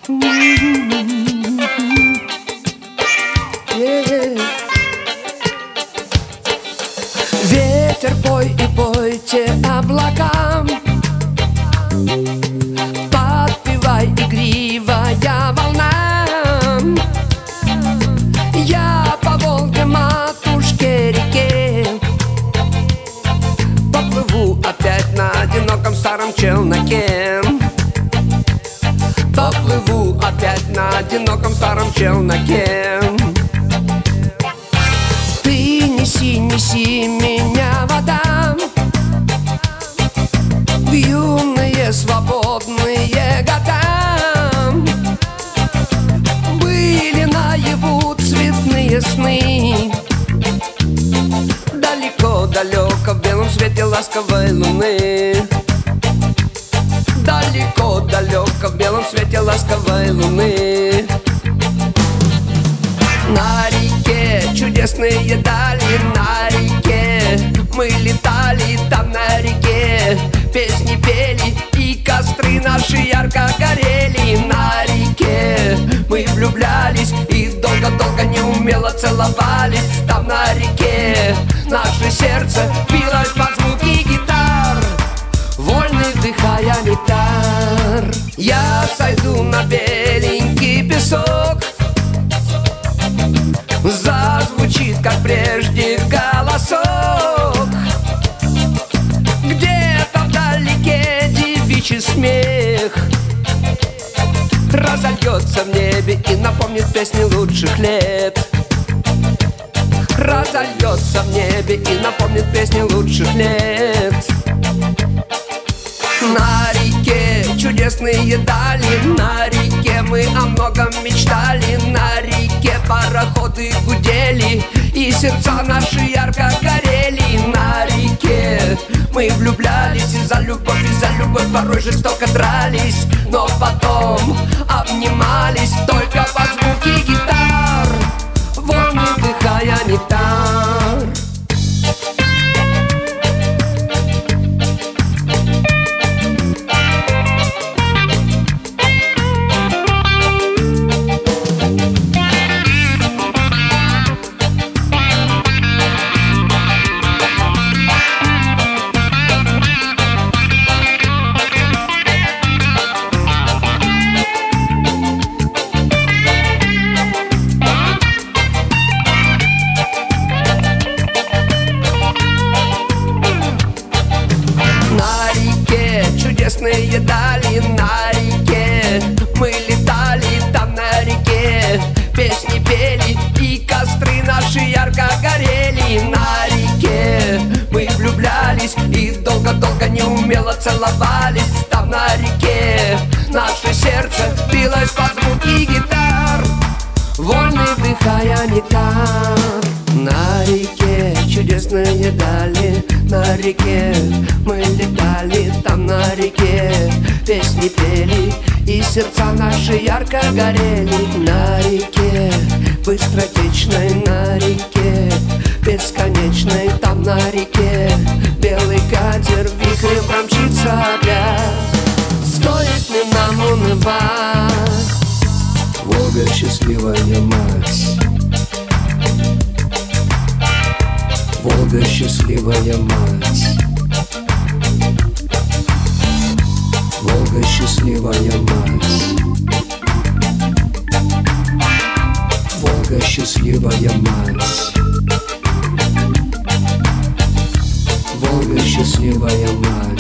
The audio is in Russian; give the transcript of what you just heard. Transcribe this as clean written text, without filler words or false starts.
Ветер, пой и пойте облакам, подпевай игривая волнам. Я по Волге, матушке реке, поплыву опять на одиноком старом челноке. Поплыву опять на одиноком старом челноке. Ты неси, неси меня, вода, в юные свободные года. Были наяву цветные сны, далеко-далеко в белом свете ласковой луны. Далеко-далеко в белом свете ласковой луны. На реке чудесные дали, на реке мы летали, там на реке песни пели, и костры наши ярко горели. На реке мы влюблялись и долго-долго неумело целовались. Там на реке наше сердце билось под звуки гитар, вольный вдыхая нектар. Я сойду на беленький песок, зазвучит, как прежде, голосок. Где-то вдалеке девичий смех разольется в небе и напомнит песни лучших лет. Разольется в небе и напомнит песни лучших лет. На реке чудесные дали, на реке мы о многом мечтали. На реке пароходы гудели, и сердца наши ярко горели. На реке мы влюблялись, и за любовь порой жестоко дрались, но потом обнимались только под звуки гитар, волны вдыхая нектар. Чудесные дали, на реке мы летали, там на реке песни пели, и костры наши ярко горели. На реке мы влюблялись и долго-долго неумело целовались. Там на реке наше сердце билось под звуки гитар, вольный вдыхая нектар. На реке чудесные дали, на реке мы летали, там на реке песни пели, и сердца наши ярко горели. На реке быстротечной, на реке бесконечной, там на реке белый катер вихрем промчится опять. Стоит ли нам унывать? Волга счастливая мать, Волга счастливая мать, Волга счастливая мать, Волга счастливая мать, Волга счастливая мать.